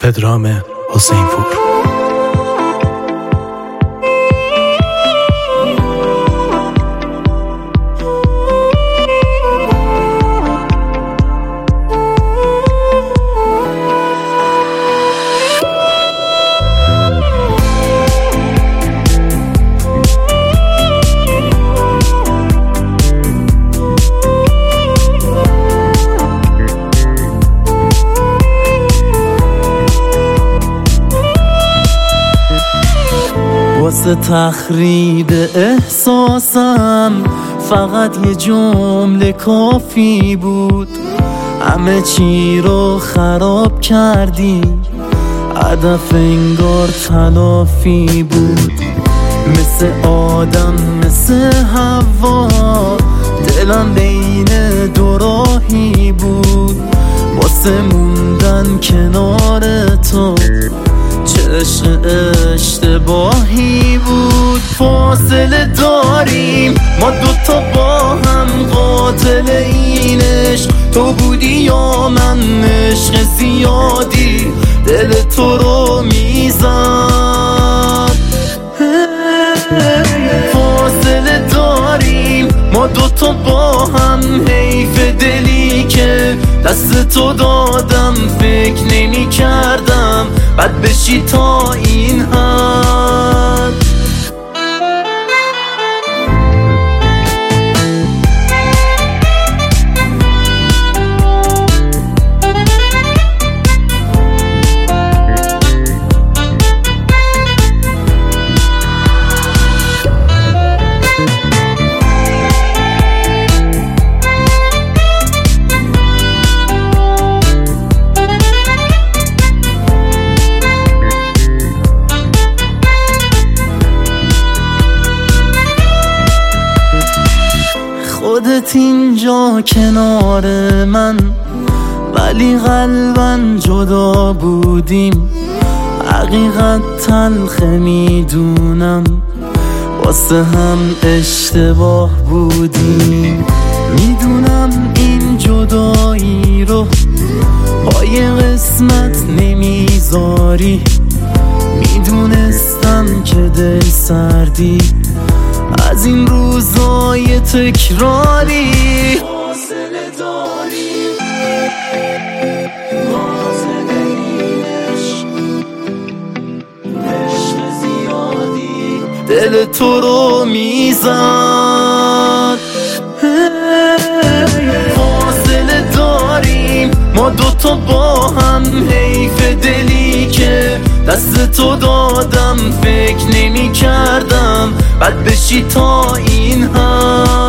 پدرام حسین پور. واسه تخریب احساسم فقط یه جمله کافی بود. همه چی رو خراب کردی، هدف انگار تلافی بود. مثل آدم مثل حوا دلم بین دو راهی بود. واسه موندن کنار تو چه عشق اشتباهی بود. فاصله داریم ما دوتا با هم، قاتل این عشق تو بودی یا من؟ عشق زیادی دل تو رو میزد. فاصله داریم ما دوتا با هم، حیف دلی که دست تو دادم. فکر نمی کردم بد بشی تا این حد. خودت اینجا کنار من، ولی قلباً جدا بودیم. حقیقت تلخه میدونم، واسه هم اشتباه بودیم. میدونم این جدایی رو پای قسمت نمیذاری. میدونستم که دل سردی از این روزای تکراری. فاصله داریم، فاصله این عشق زیادی دل تو رو میزد. فاصله داریم ما دوتا با هم، حیف دلی که دست تو دادم. فکر نمی کردم بد بشی تا این هم.